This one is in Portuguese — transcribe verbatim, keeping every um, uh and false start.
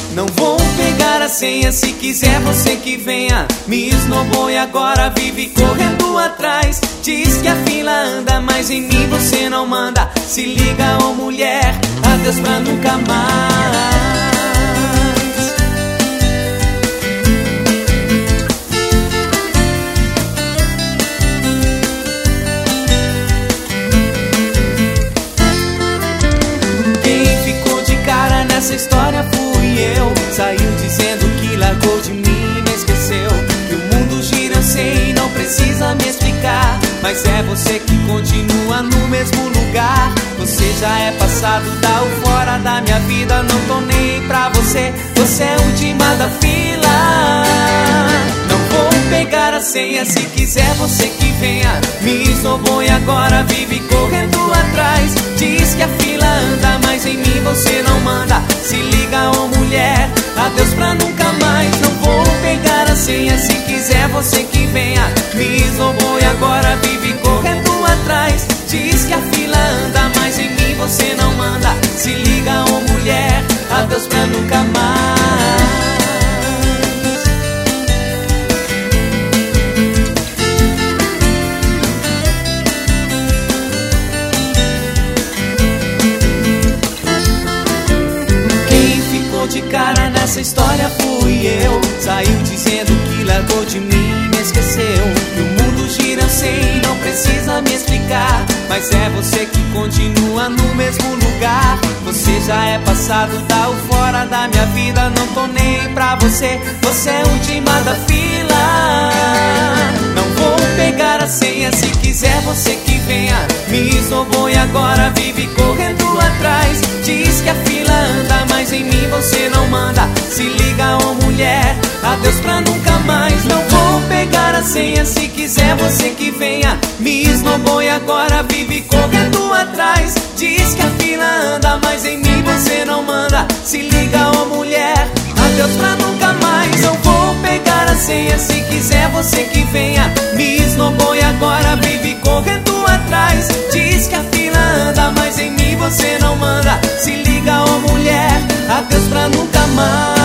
Não vou pegar a senha, se quiser você que venha. Me esnobou e agora vive correndo atrás. Diz que a fila anda, mas em mim você não manda. Se liga, ô mulher, adeus pra nunca mais. Essa história fui eu. Saiu dizendo que largou de mim e me esqueceu. Que o mundo gira, eu sei, não precisa me explicar. Mas é você que continua no mesmo lugar. Você já é passado, tá o fora da minha vida. Não tô nem pra você, você é a última da fila. Não vou pegar a senha, se quiser você que venha. Me esnobou e agora vive correndo atrás. Diz que a fila anda, mas em mim você não manda. Se liga, ô mulher, adeus pra nunca mais. Não vou pegar a senha, se quiser você que venha. Me esnobou e agora vive correndo atrás. Diz que a fila anda, mas em mim você não manda. Se liga, ô mulher, adeus pra nunca mais. De cara nessa história fui eu. Saiu dizendo que largou de mim e me esqueceu. Que o mundo gira, eu sei, não precisa me explicar. Mas é você que continua no mesmo lugar. Você já é passado, tá o fora da minha vida. Não tô nem pra você, você é a última da fila. Não vou pegar a senha, se quiser você que venha. Me esnobou e agora vive correndo atrás. Diz que a fila anda, mas em mim você não manda. Se liga, ô mulher, adeus pra nunca mais. Não vou pegar a senha, se quiser você que venha. Me esnobou e agora vive correndo atrás. Diz que a fila anda, mas em mim você não manda. Se liga, ô mulher, adeus pra nunca mais. Não vou pegar a senha, se quiser você que venha. Me esnobou e agora vive correndo atrás. Diz que a fila anda, mas em mim você não manda. Se liga, ô mulher, adeus pra nunca mais.